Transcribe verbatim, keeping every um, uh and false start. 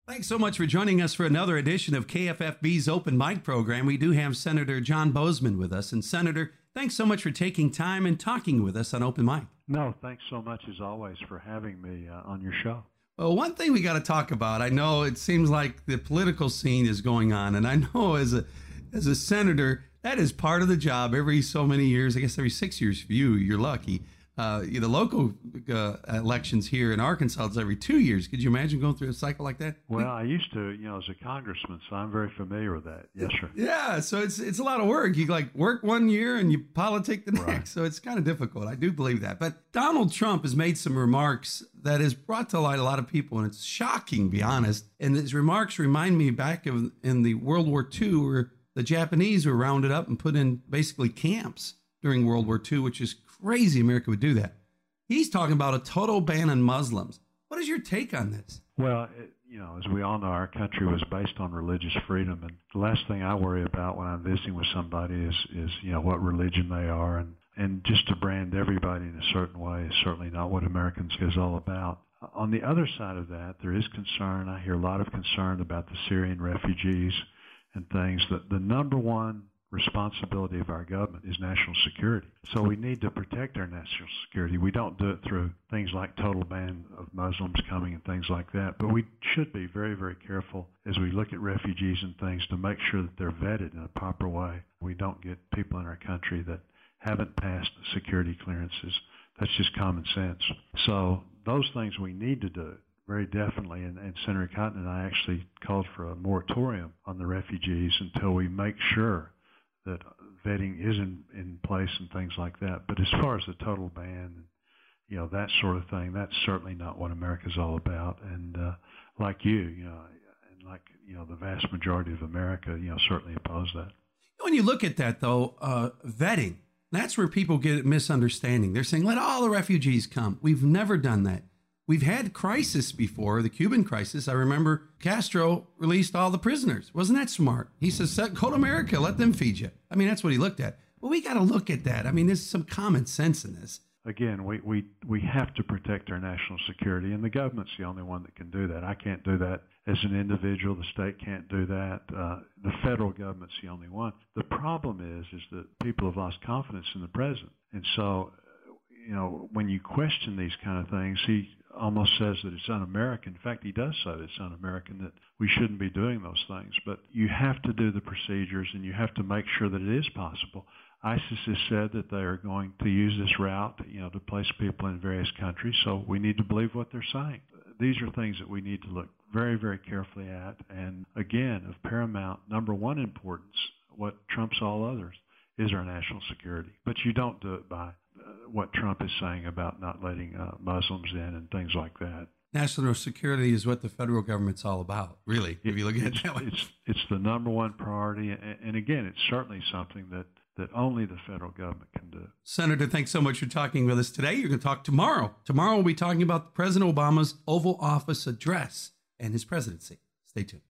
Thanks so much for joining us for another edition of K F F B's Open Mic program. We do have Senator John Boozman with us. And Senator, thanks so much for taking time and talking with us on Open Mic. No, thanks so much as always for having me uh, on your show. Well, one thing we got to talk about, I know it seems like the political scene is going on, and I know as a as a senator, that is part of the job every so many years. I guess every six years for you, you're lucky. Uh, the local uh, elections here in Arkansas is every two years. Could you imagine going through a cycle like that? Well, I used to, you know, as a congressman, so I'm very familiar with that. Yes, sir. Yeah, so it's it's a lot of work. You like work one year and you politic the next, right. So it's kind of difficult. I do believe that. But Donald Trump has made some remarks that has brought to light a lot of people, and it's shocking, to be honest. And his remarks remind me back of in the World War Two, where the Japanese were rounded up and put in basically camps during World War Two, which is crazy America would do that. He's talking about a total ban on Muslims. What is your take on this? Well, it, you know, as we all know, our country was based on religious freedom. And the last thing I worry about when I'm visiting with somebody is, is you know, what religion they are. And, and just to brand everybody in a certain way is certainly not what Americans is all about. On the other side of that, there is concern. I hear a lot of concern about the Syrian refugees and things. That the number one responsibility of our government is national security. So we need to protect our national security. We don't do it through things like total ban of Muslims coming and things like that. But we should be very, very careful as we look at refugees and things to make sure that they're vetted in a proper way. We don't get people in our country that haven't passed security clearances. That's just common sense. So those things we need to do. Very definitely, and, and Senator Cotton and I actually called for a moratorium on the refugees until we make sure that vetting is in, in place and things like that. But as far as the total ban, you know, that sort of thing, that's certainly not what America's all about. And uh, like you, you know, and like, you know, the vast majority of America, you know, certainly oppose that. When you look at that, though, uh, vetting, that's where people get misunderstanding. They're saying, let all the refugees come. We've never done that. We've had crisis before, the Cuban crisis. I remember Castro released all the prisoners. Wasn't that smart? He says, go to America, let them feed you. I mean, that's what he looked at. Well, we got to look at that. I mean, there's some common sense in this. Again, we, we, we have to protect our national security, and the government's the only one that can do that. I can't do that as an individual. The state can't do that. Uh, the federal government's the only one. The problem is, is that people have lost confidence in the president. And so, you know, when you question these kind of things, he almost says that it's un-American. In fact, he does say it's un-American, that we shouldn't be doing those things. But you have to do the procedures, and you have to make sure that it is possible. ISIS has said that they are going to use this route, you know, to place people in various countries, so we need to believe what they're saying. These are things that we need to look very, very carefully at. And again, of paramount, number one importance, what trumps all others, is our national security. But you don't do it by what Trump is saying about not letting uh, Muslims in and things like that. National security is what the federal government's all about, really, if you look at it that way. It's, it's the number one priority. And, and again, it's certainly something that, that only the federal government can do. Senator, thanks so much for talking with us today. You're going to talk tomorrow. Tomorrow we'll be talking about President Obama's Oval Office address and his presidency. Stay tuned.